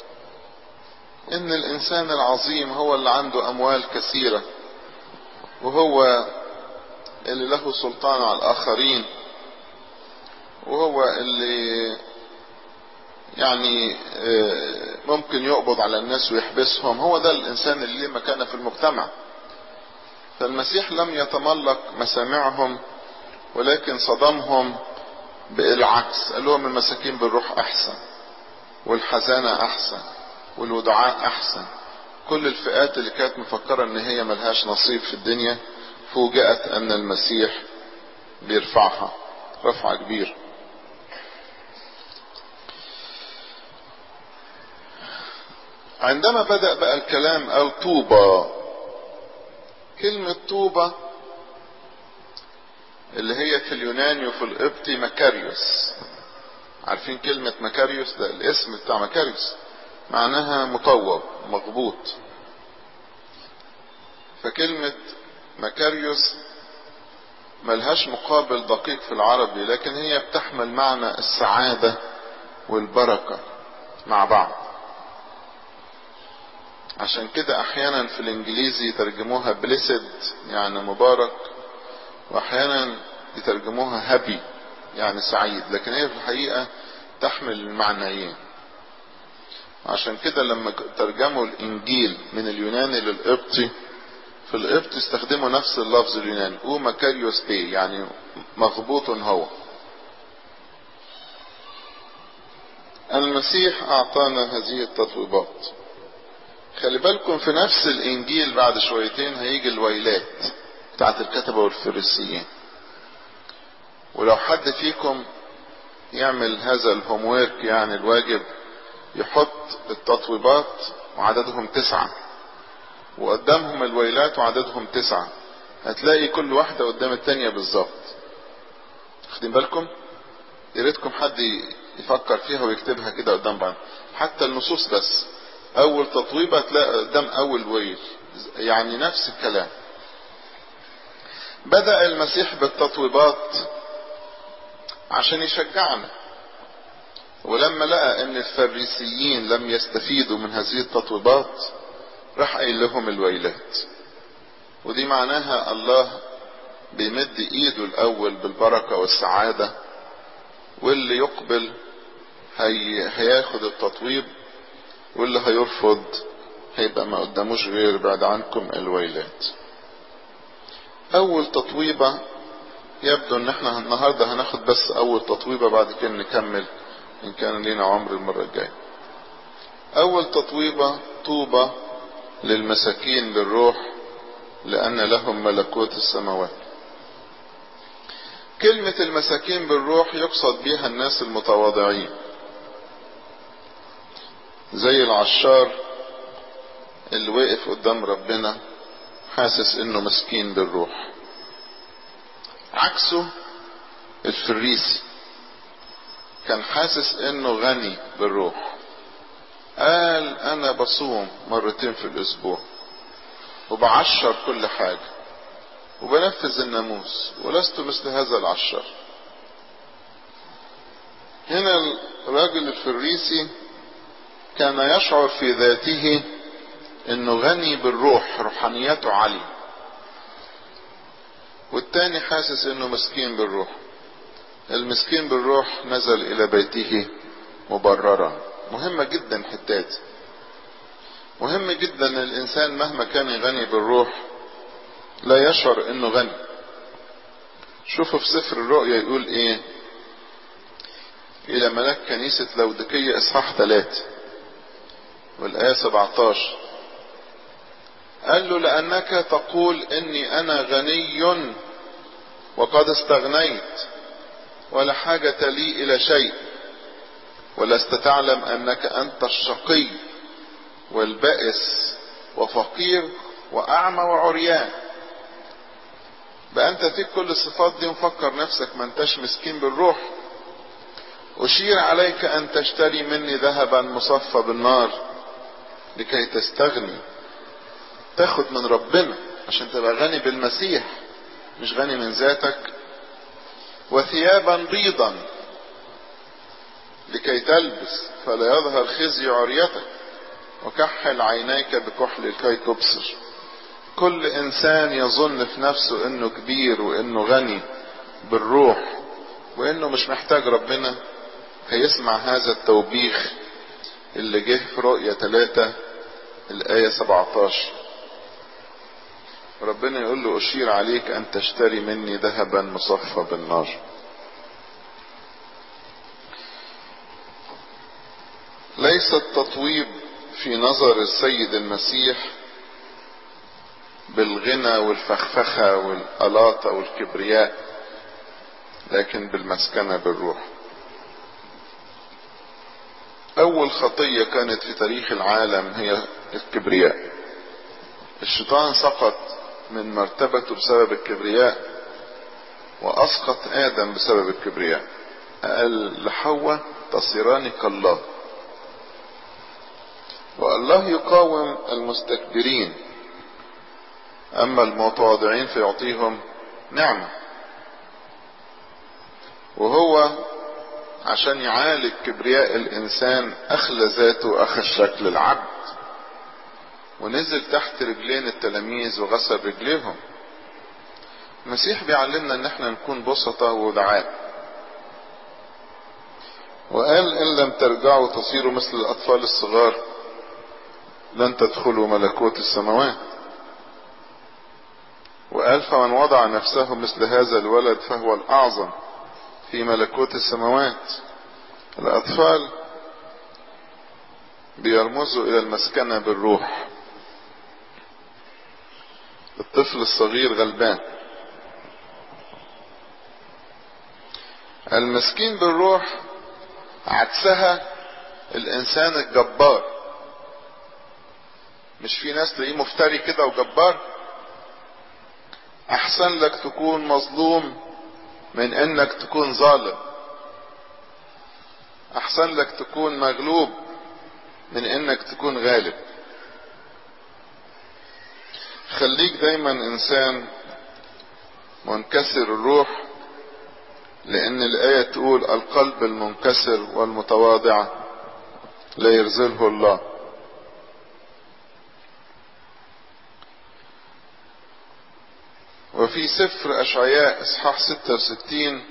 ان الانسان العظيم هو اللي عنده اموال كثيرة، وهو اللي له سلطان على الاخرين، وهو اللي يعني ممكن يقبض على الناس ويحبسهم، هو ده الانسان اللي له مكانة في المجتمع. فالمسيح لم يتملق مسامعهم، ولكن صدمهم بالعكس. قال لهم المساكين بالروح احسن، والحزانة احسن، والودعاء احسن. كل الفئات اللي كانت مفكرة ان هي ملهاش نصيب في الدنيا فوجئت ان المسيح بيرفعها رفع كبير. عندما بدأ بقى الكلام قال طوبى. كلمة طوبى اللي هي في اليوناني وفي القبطي مكاريوس. عارفين كلمة مكاريوس؟ ده الاسم بتاع مكاريوس، معناها مطوب مغبوط. فكلمة مكاريوس ملهاش مقابل دقيق في العربي، لكن هي بتحمل معنى السعادة والبركة مع بعض. عشان كده احيانا في الانجليزي يترجموها بليسد يعني مبارك، واحيانا يترجموها هابي يعني سعيد، لكن هي في الحقيقة تحمل المعنيين. عشان كده لما ترجموا الانجيل من اليوناني للقبطي، في القبطي استخدموا نفس اللفظ اليوناني او مكاريوس بي يعني مغبوط هو. المسيح اعطانا هذه التطويبات. خلي بالكم في نفس الانجيل بعد شويتين هيجي الويلات بتاعت الكتبة والفريسيين. ولو حد فيكم يعمل هذا الهومورك يعني الواجب، يحط التطويبات وعددهم 9 وقدامهم الويلات وعددهم 9، هتلاقي كل واحدة قدام التانية بالظبط. واخدين بالكم؟ ياريتكم حد يفكر فيها ويكتبها كده قدام بعض، حتى النصوص بس. اول تطويبة تلاقي قدام اول ويل، يعني نفس الكلام. بدأ المسيح بالتطويبات عشان يشجعنا، ولما لقى ان الفريسيين لم يستفيدوا من هذه التطويبات راح قايل لهم الويلات. ودي معناها الله بيمد ايده الاول بالبركة والسعادة، واللي يقبل هياخد التطويب، واللي هيرفض هيبقى ما قداموش غير بعد عنكم الويلات. اول تطويبة يبدو ان احنا النهاردة هناخد بس اول تطويبة، بعد كده نكمل ان كان لينا عمر المرة الجاية. اول تطويبة طوبى للمساكين بالروح لأن لهم ملكوت السماوات. كلمة المساكين بالروح يقصد بها الناس المتواضعين، زي العشار اللي وقف قدام ربنا حاسس انه مسكين بالروح. عكسه الفريسي كان حاسس انه غني بالروح، قال انا بصوم مرتين في الاسبوع وبعشر كل حاجة وبنفذ الناموس ولست مثل هذا العشار. هنا الراجل الفريسي كان يشعر في ذاته انه غني بالروح، روحانيته عالية، والتاني حاسس انه مسكين بالروح. المسكين بالروح نزل الى بيته مبررا. مهمة جدا حتات، مهم جدا الانسان مهما كان غني بالروح لا يشعر انه غني. شوفوا في سفر الرؤيا يقول ايه الى ملاك كنيسة لودقية اصحاح 3 والآية 17، قال له لأنك تقول إني أنا غني وقد استغنيت ولا حاجة لي إلى شيء، ولست تعلم أنك أنت الشقي والبائس وفقير وأعمى وعريان. بقى أنت فيك كل الصفات دي ومفكر نفسك ما أنتش مسكين بالروح. أشير عليك أن تشتري مني ذهبا مصفى بالنار لكي تستغني، تاخد من ربنا عشان تبقى غني بالمسيح مش غني من ذاتك، وثيابا بيضا لكي تلبس فلا يظهر خزي عريتك، وكحل عينيك بكحل لكي تبصر. كل انسان يظن في نفسه انه كبير وانه غني بالروح وانه مش محتاج ربنا هيسمع هذا التوبيخ اللي جه في رؤية 3 الآية 17. ربنا يقول له أشير عليك أن تشتري مني ذهبا مصفى بالنار. ليس التطويب في نظر السيد المسيح بالغنى والفخفخة والألاطة والكبرياء، لكن بالمسكنة بالروح. أول خطية كانت في تاريخ العالم هي الكبرياء. الشيطان سقط من مرتبته بسبب الكبرياء، وأسقط آدم بسبب الكبرياء. قال لحواء تصيران كالله. والله يقاوم المستكبرين، أما المتواضعين فيعطيهم نعمة. وهو عشان يعالج كبرياء الإنسان أخلى ذاته، أخذ شكل العبد ونزل تحت رجلين التلاميذ وغسل رجليهم. المسيح بيعلمنا ان احنا نكون بسطة ودعاء، وقال ان لم ترجعوا تصيروا مثل الاطفال الصغار لن تدخلوا ملكوت السماوات. وقال فمن وضع نفسه مثل هذا الولد فهو الاعظم في ملكوت السماوات. الاطفال بيرمزوا الى المسكنة بالروح. الطفل الصغير غلبان. المسكين بالروح عكسها الانسان الجبار. مش في ناس تلاقيه مفتري كده وجبار؟ احسن لك تكون مظلوم من انك تكون ظالم. احسن لك تكون مغلوب من انك تكون غالب. خليك دايما انسان منكسر الروح، لان الآية تقول القلب المنكسر والمتواضع لا يرزله الله. وفي سفر أشعياء اصحاح 66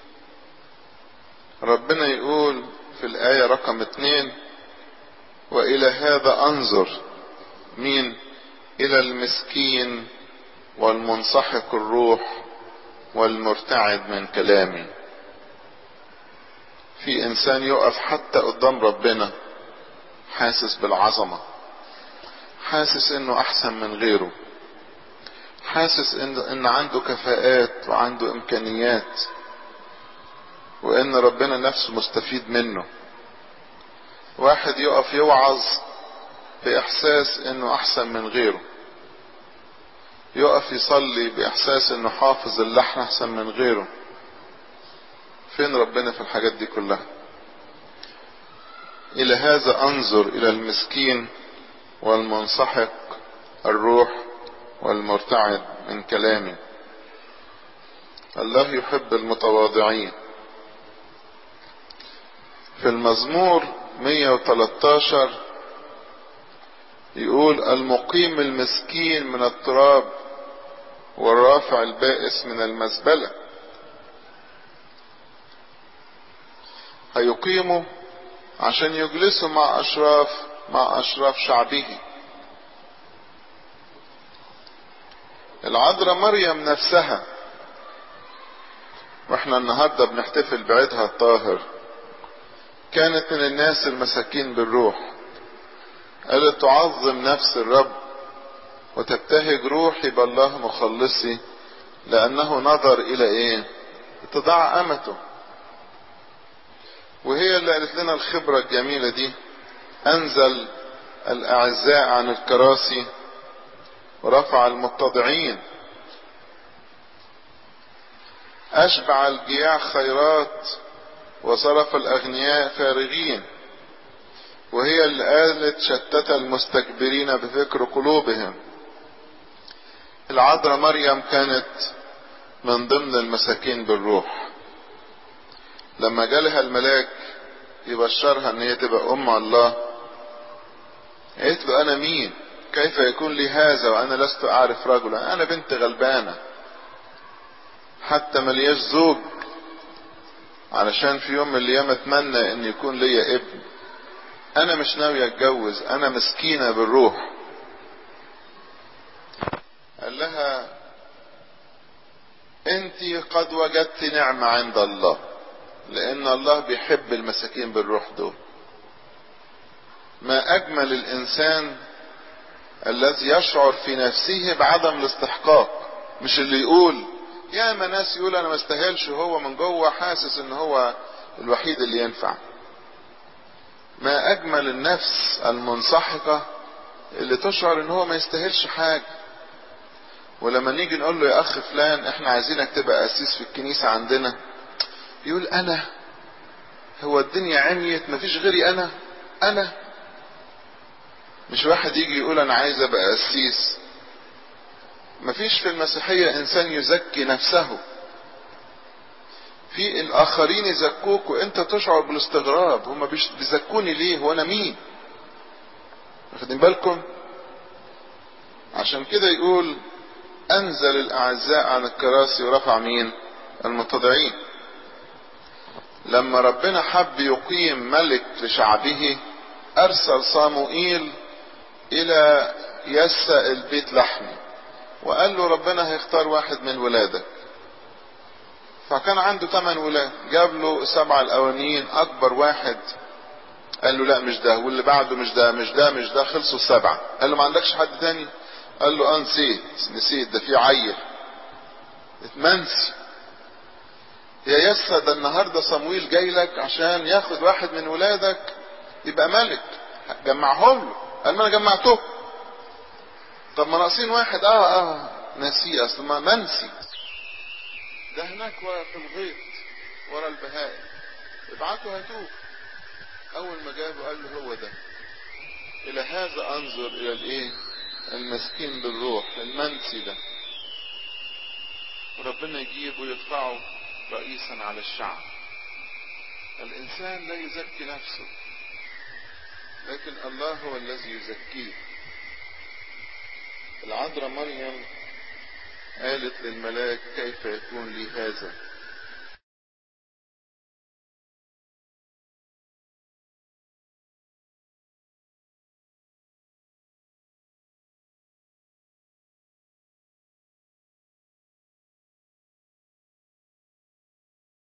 ربنا يقول في الآية رقم 2 وإلى هذا أنظر. مين؟ إلى المسكين والمنسحق الروح والمرتعد من كلامي. في إنسان يقف حتى قدام ربنا حاسس بالعظمة، حاسس إنه أحسن من غيره، حاسس ان عنده كفاءات وعنده امكانيات، وان ربنا نفسه مستفيد منه. واحد يقف يوعظ باحساس انه احسن من غيره، يقف يصلي باحساس انه حافظ اللحن احسن من غيره. فين ربنا في الحاجات دي كلها؟ الى هذا انظر الى المسكين والمنسحق الروح والمرتعد من كلامي. الله يحب المتواضعين. في المزمور 113 يقول: المقيم المسكين من التراب والرافع البائس من المزبلة. هيقيموا عشان يجلسوا مع أشراف شعبه. العذراء مريم نفسها، واحنا النهاردة بنحتفل بعيدها الطاهر، كانت من الناس المساكين بالروح. قالت: تعظم نفس الرب وتبتهج روحي بالله مخلصي، لأنه نظر إلى إيه؟ اتضاع أمته. وهي اللي قالت لنا الخبرة الجميلة دي: أنزل الأعزاء عن الكراسي ورفع المتضعين، أشبع الجياع خيرات وصرف الأغنياء فارغين. وهي اللي قالت: شتت المستكبرين بفكر قلوبهم. العذراء مريم كانت من ضمن المساكين بالروح. لما جالها الملاك يبشرها ان هي تبقى ام الله، قالت له: انا مين؟ كيف يكون لي هذا وانا لست اعرف رجلا؟ انا بنت غلبانة، حتى ملياش زوج، علشان في يوم من الايام اتمنى ان يكون لي ابن. انا مش ناوية اتجوز، انا مسكينة بالروح. قال لها: انت قد وجدت نعمة عند الله، لان الله بيحب المساكين بالروح دول. ما اجمل الانسان الذي يشعر في نفسه بعدم الاستحقاق، مش اللي يقول. يا ما ناس يقول انا ما استاهلش، وهو من جوه حاسس ان هو الوحيد اللي ينفع. ما اجمل النفس المنسحقة اللي تشعر ان هو ما يستاهلش حاجة. ولما نيجي نقول له: يا اخ فلان احنا عايزينك تبقى قسيس في الكنيسة عندنا، يقول: انا؟ هو الدنيا عميت مفيش غيري انا؟ مش واحد يجي يقول انا عايز ابقى قسيس. مفيش في المسيحية انسان يزكي نفسه. في الاخرين يزكوك وانت تشعر بالاستغراب: هما بيزكوني ليه؟ هو انا مين؟ واخدين بالكم؟ عشان كده يقول: انزل الاعزاء عن الكراسي ورفع مين؟ المتضعين. لما ربنا حب يقيم ملك لشعبه ارسل صاموئيل الى يسى البيت لحمي، وقال له: ربنا هيختار واحد من ولادك. فكان عنده 8 ولاد، جاب له 7 الاولانيين. اكبر واحد قال له: لا مش ده، واللي بعده مش ده، خلصوا 7. قال له: ما عندكش حد تاني؟ قال له: نسيت ده في عيل اتمنسي. يا يسى ده النهارده صمويل جاي لك عشان ياخد واحد من ولادك يبقى ملك، جمعهم له. قال: ما انا جمعته. طب ما ناقصين واحد. نسيه، اصل ما منسي ده هناك في الغيط ورا البهائم، ابعتوا هاتوه. اول ما جابه قال له: هو ده. الى هذا انظر الى الايه؟ المسكين بالروح، المنسي ده. وربنا يجيبه ويدفعه رئيسا على الشعب. الانسان لا يزكي نفسه، لكن الله هو الذي يزكيه. العذراء مريم قالت للملاك: كيف يكون لي هذا